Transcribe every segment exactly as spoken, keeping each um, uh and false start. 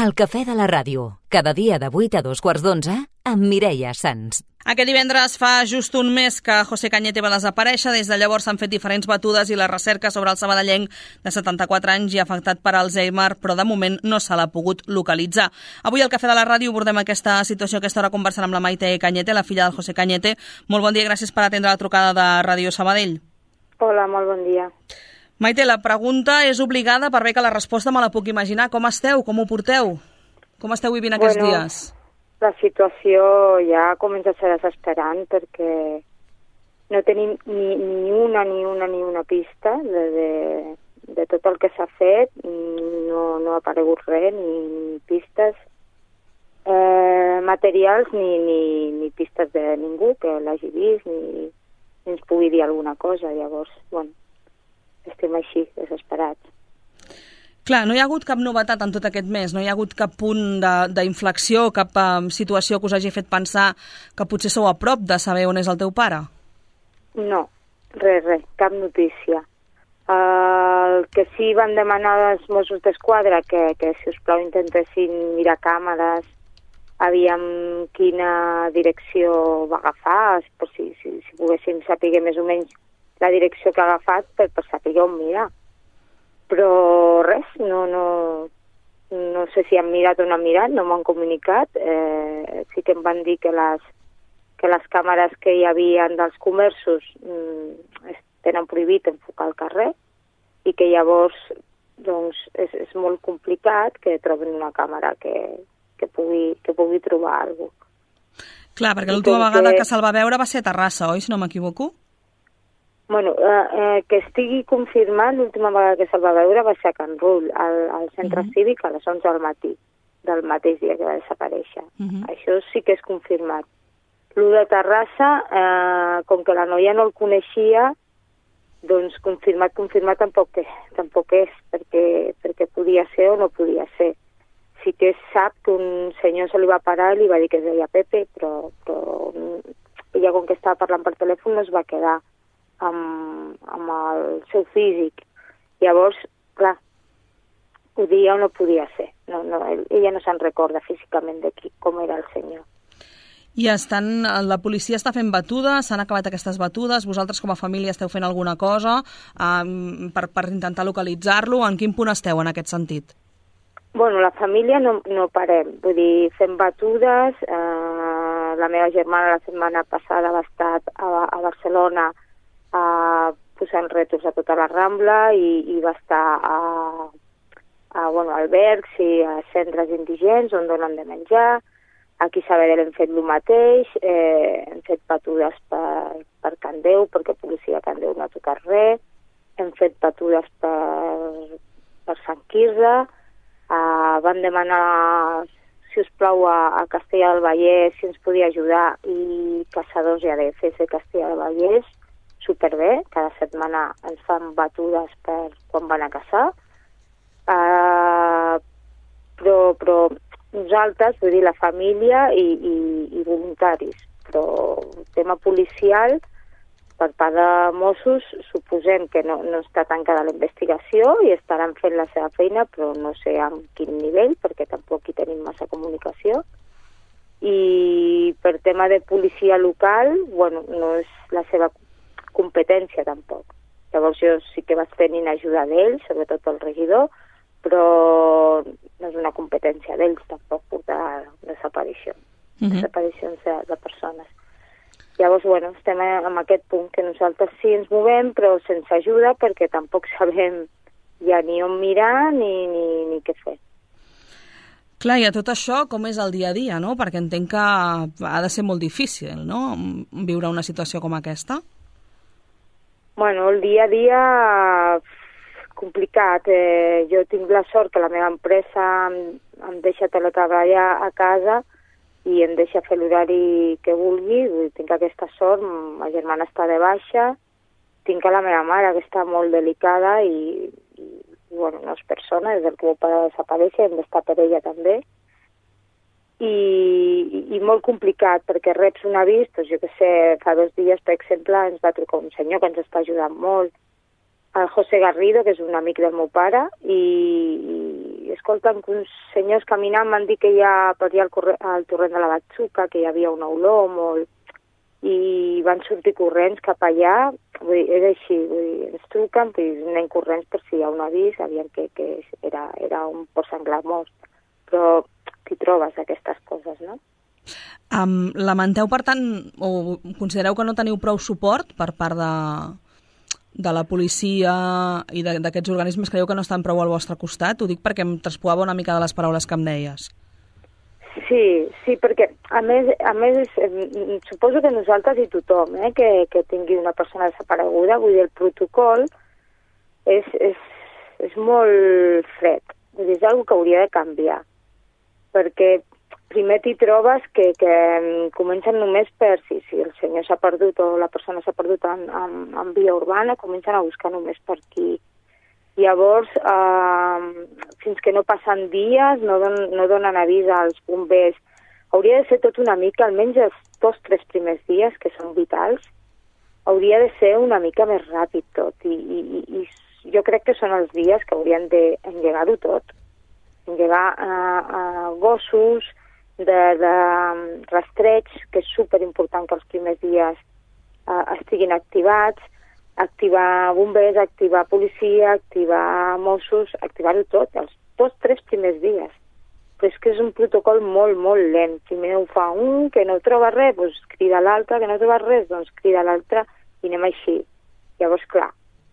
El cafè de la ràdio, cada dia de vuit a dos quarts d'onze, amb Mireia Sans. Aquest divendres fa just un mes que José Cañete va desaparèixer. Des de llavors s'han fet diferents batudes i la recerca sobre el sabadellenc de setanta-quatre anys i afectat per Alzheimer, però de moment no se l'ha pogut localitzar. Avui al Cafè de la Ràdio abordem aquesta situació. A aquesta hora conversant amb la Maite Cañete, la filla del José Cañete. Molt bon dia i gràcies per atendre la trucada de Ràdio Sabadell. Hola, molt bon dia. Maite, la pregunta és obligada per bé que la resposta me la puc imaginar. Com esteu? Com ho porteu? Com esteu vivint aquests bueno, dies? La situació ja comença a ser desesperant perquè no tenim ni, ni una ni una ni una pista de, de, de tot el que s'ha fet. No, no ha aparegut res, ni, ni pistes eh, materials ni, ni, ni pistes de ningú que l'hagi vist ni, ni ens pugui dir alguna cosa. Llavors, bueno, estem així, desesperats. Clar, no hi ha hagut cap novetat en tot aquest mes, no hi ha hagut cap punt d'inflexió, cap um, situació que us hagi fet pensar que potser sou a prop de saber on és el teu pare? No, res, res, cap notícia. Uh, el que sí van demanar als Mossos d'Esquadra que, que si us plau intentessin mirar càmeres, aviam quina direcció va agafar, per si, si, si poguéssim saber més o menys la direcció que ha agafat per, per saber on mirar. Però res, no, no, no sé si han mirat o no han mirat, no m'han comunicat. Eh, sí que em van dir que les, que les càmeres que hi havia dels comerços mm, tenen prohibit enfocar al carrer i que llavors doncs, és, és molt complicat que trobin una càmera que, que, pugui, que pugui trobar alguna cosa. Clar, perquè l'última vegada que, que se'l va veure va ser a Terrassa, oi, si no m'equivoco? Bueno, eh, eh, que estigui confirmat, l'última vegada que se'l va veure va ser a Can Rull, al, al centre uh-huh. cívic, a les onze del matí, del mateix dia que va desaparèixer. Uh-huh. Això sí que és confirmat. L'u de Terrassa, eh, com que la noia no el coneixia, doncs confirmat, confirmat tampoc, tampoc és, perquè, perquè podia ser o no podia ser. Sí que sap que un senyor se li va parar i li va dir que es deia Pepe, però, però ella, com que estava parlant per telèfon, no es va quedar Amb, amb el seu físic. Llavors, clar, podia o no podia ser. No, no, ella no se'n recorda físicament de qui, com era el senyor. I estan, la policia està fent batudes, s'han acabat aquestes batudes, vosaltres com a família esteu fent alguna cosa um, per, per intentar localitzar-lo? En quin punt esteu en aquest sentit? Bueno, la família no, no parem, vull dir, fem batudes. Eh, la meva germana la setmana passada va estar a, a Barcelona a posant rètols a tota la Rambla i, i va estar a, a bueno, albergs i a centres indigents on donen de menjar. Aquí a Sabadell hem fet el mateix, eh, hem fet batudes per, per Can Déu, perquè policia Can Déu no ha tocat res, hem fet batudes per, per Sant Quirze, eh, van demanar, si us plau, a, a Castellar del Vallès si ens podia ajudar, i caçadors i A D Fs de Castellar del Vallès, superbé, cada setmana ens fan batudes per quan van a caçar, uh, però, però nosaltres, vull dir, la família i, i, i voluntaris, però tema policial, per part de Mossos, suposem que no, no està tancada la investigació i estaran fent la seva feina, però no sé en quin nivell, perquè tampoc hi tenim massa comunicació. I per tema de policia local, bueno, no és la seva competència tampoc. Llavors jo sí que vaig tenir ajuda d'ells, sobretot el regidor, però no és una competència d'ells tampoc portar desaparicions, uh-huh. desaparicions de, de persones. Llavors, bueno, estem en aquest punt que nosaltres sí ens movem, però sense ajuda, perquè tampoc sabem ja ni on mirar ni, ni, ni què fer. Clar, i a tot això, com és el dia a dia, no? Perquè entenc que ha de ser molt difícil, no?, viure una situació com aquesta. Bueno, el dia a dia complicat. Eh, jo tinc la sort que la meva empresa em, em deixa teletreballar a casa i em deixa fer l'horari que vulgui. Tinc aquesta sort, ma germana està de baixa, tinc a la meva mare que està molt delicada i, i bueno, no és persona, des del que meu pare desaparèixer, hem d'estar per ella també. I, i, i molt complicat, perquè reps un avís, doncs jo que sé, fa dos dies, per exemple, ens va trucar un senyor que ens està ajudant molt, el José Garrido, que és un amic del meu pare, i, i i escolta'm, que uns senyors caminant m'han dit que hi ha per allà al, corre- al torrent de la Batxuca, que hi havia una olor molt... i van sortir corrents cap allà, vull dir, és així, vull dir, ens truquen, i anem corrents per si hi ha un avís, aviam que, que era, era un porc senglar most, però t'hi trobes aquestes coses, no? Um, lamenteu, per tant, o considereu que no teniu prou suport per part de, de la policia i d'aquests organismes? Creieu que no estan prou al vostre costat? Ho dic perquè em traspuava una mica de les paraules que em deies. Sí, sí, perquè a més, a més eh, suposo que nosaltres i tothom eh, que, que tingui una persona desapareguda, vull dir, el protocol és, és, és molt fred, vull dir, és una cosa que hauria de canviar, perquè primer t'hi trobes que, que comencen només per, si, si el senyor s'ha perdut o la persona s'ha perdut en, en, en via urbana, comencen a buscar només per aquí. Llavors, eh, fins que no passen dies, no, don, no donen avís als bombers. Hauria de ser tot una mica, almenys els dos tres primers dies, que són vitals, hauria de ser una mica més ràpid tot. I, i, i jo crec que són els dies que haurien d'engegar-ho tot. Engegar eh, eh, gossos, de, de rastreig, que és superimportant que els primers dies eh, estiguin activats, activar bombers, activar policia, activar Mossos, activar-ho tot, els dos, tres primers dies. Però és que és un protocol molt, molt lent. Primer ho fa un, que no troba res, doncs crida l'altre, que no troba res, doncs crida l'altre, i anem així. Llavors, clar,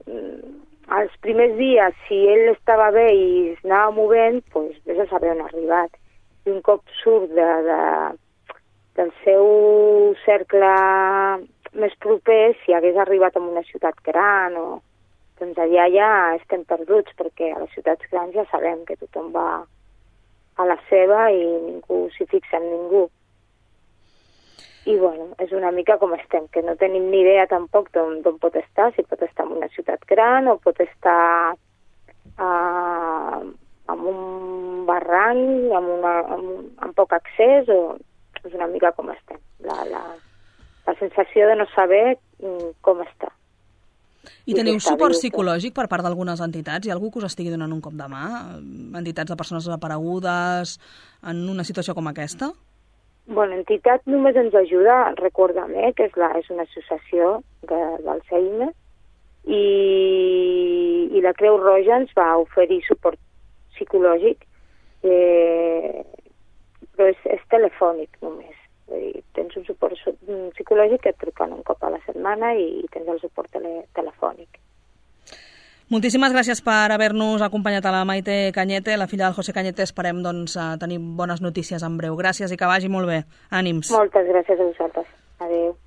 els primers dies, si ell estava bé i es anava movent, doncs vés a saber on ha arribat. I un cop surt de, de, del seu cercle més proper, si hagués arribat a una ciutat gran, o, doncs allà ja estem perduts, perquè a les ciutats grans ja sabem que tothom va a la seva i ningú s'hi fixa en ningú. I bueno, és una mica com estem, que no tenim ni idea tampoc d'on pot estar, si pot estar en una ciutat gran o pot estar uh, en un barranc, amb, una, amb, amb poc accés, o és una mica com estem. La, la, la sensació de no saber com està. I teniu suport psicològic per part d'algunes entitats? Hi ha algú que us estigui donant un cop de mà? Entitats de persones desaparegudes en una situació com aquesta? Bueno, entitat només ens ajuda, recorda'm, eh, que és, la, és una associació de, d'Alzheimer, i, i la Creu Roja ens va oferir suport psicològic, eh, però és, és telefònic només. Dir, tens un suport psicològic que et truquen un cop a la setmana i tens el suport tele, telefònic. Moltíssimes gràcies per haver-nos acompanyat a la Maite Cañete, la filla del José Cañete. Esperem doncs, tenir bones notícies en breu. Gràcies i que vagi molt bé. Ànims. Moltes gràcies a vosaltres. Adéu.